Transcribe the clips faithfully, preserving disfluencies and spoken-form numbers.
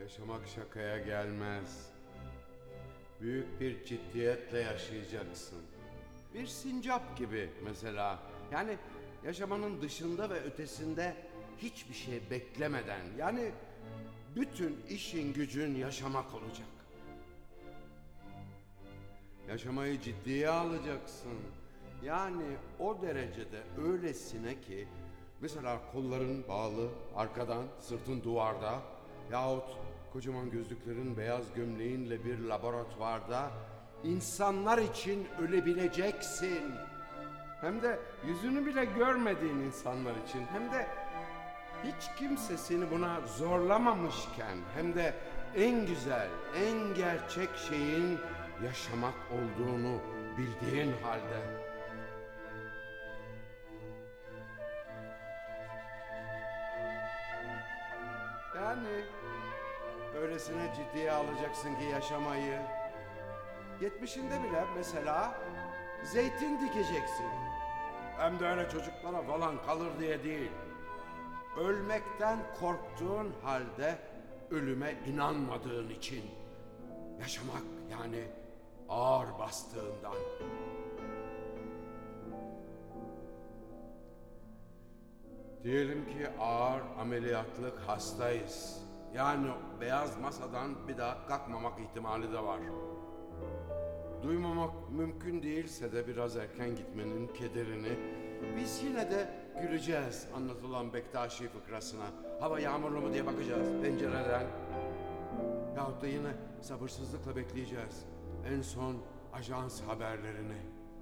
Yaşamak şakaya gelmez. Büyük bir ciddiyetle yaşayacaksın. Bir sincap gibi mesela. Yani yaşamanın dışında ve ötesinde hiçbir şey beklemeden, yani bütün işin gücün yaşamak olacak. Yaşamayı ciddiye alacaksın. Yani o derecede öylesine ki mesela kolların bağlı arkadan, sırtın duvarda yahut kocaman gözlüklerin beyaz gömleğinle bir laboratuvarda insanlar için ölebileceksin. Hem de yüzünü bile görmediğin insanlar için, hem de hiç kimse seni buna zorlamamışken, hem de en güzel, en gerçek şeyin yaşamak olduğunu bildiğin halde. Yani öylesine ciddiye alacaksın ki yaşamayı. Yetmişinde bile mesela zeytin dikeceksin. Hem de öyle çocuklara falan kalır diye değil. Ölmekten korktuğun halde ölüme inanmadığın için. Yaşamak yani ağır bastığından. Diyelim ki ağır ameliyatlık hastayız. Yani beyaz masadan bir daha kalkmamak ihtimali de var. Duymamak mümkün değilse de biraz erken gitmenin kederini biz yine de güleceğiz anlatılan Bektaşi fıkrasına. Hava yağmurlu mu diye bakacağız pencereden. Yahut da yine sabırsızlıkla bekleyeceğiz en son ajans haberlerini.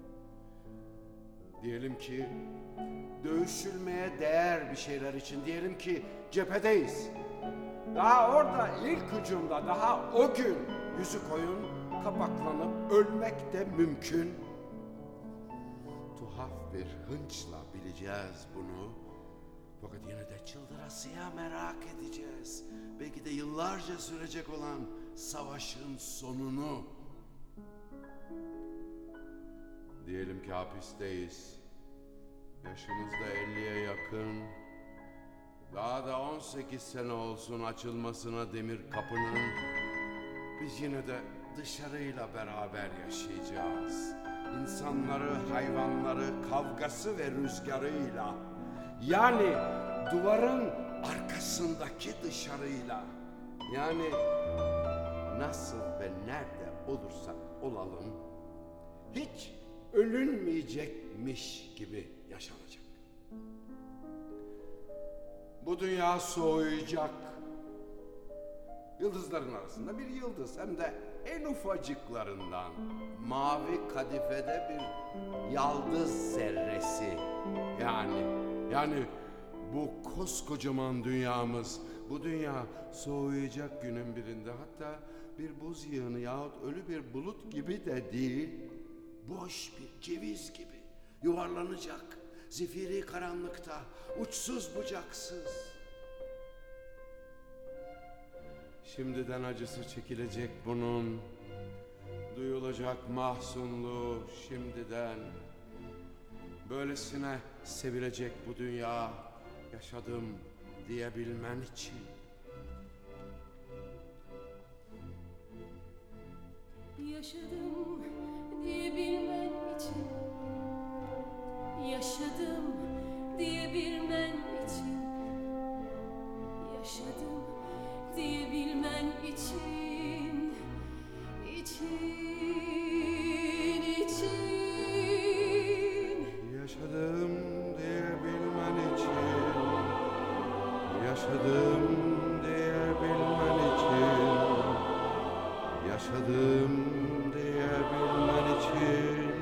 Diyelim ki dövüşülmeye değer bir şeyler için, diyelim ki cephedeyiz. Daha orada ilk hücumda, daha o gün yüzü koyun kapaklanıp ölmek de mümkün. Tuhaf bir hınçla bileceğiz bunu. Fakat yine de çıldırasıya merak edeceğiz. Belki de yıllarca sürecek olan savaşın sonunu. Diyelim ki hapisteyiz. Yaşımız da elliye yakın. Daha da on sekiz sene olsun açılmasına demir kapının. Biz yine de dışarıyla beraber yaşayacağız. İnsanları, hayvanları, kavgası ve rüzgarıyla. Yani duvarın arkasındaki dışarıyla. Yani nasıl ve nerede olursak olalım, hiç ölünmeyecekmiş gibi yaşanacak. Bu dünya soğuyacak. Yıldızların arasında bir yıldız, hem de en ufacıklarından mavi kadifede bir yaldız zerresi. Yani yani bu koskocaman dünyamız, bu dünya soğuyacak günün birinde, hatta bir buz yığını yahut ölü bir bulut gibi de değil, boş bir ceviz gibi yuvarlanacak zifiri karanlıkta, uçsuz bucaksız. Şimdiden acısı çekilecek bunun, duyulacak mahzunluğu şimdiden. Böylesine sevilecek bu dünya, yaşadım diyebilmen için. Yaşadım diyebilmen için, yaşadım diyebilmen için, yaşadım diyebilmen için, için, için. Yaşadım diyebilmen için, yaşadım diyebilmen için, yaşadım diyebilmen için, için.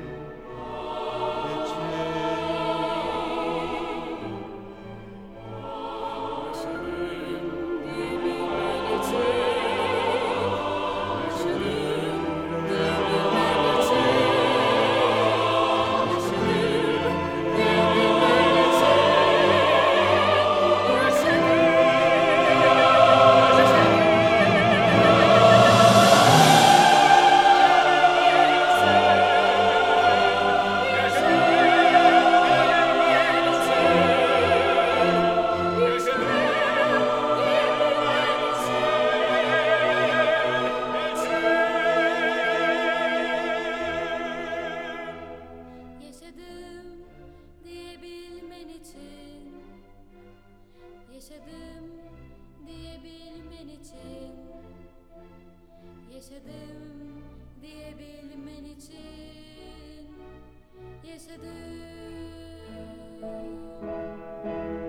Yaşadım diyebilmen için, yaşadım diyebilmen için, yaşadım.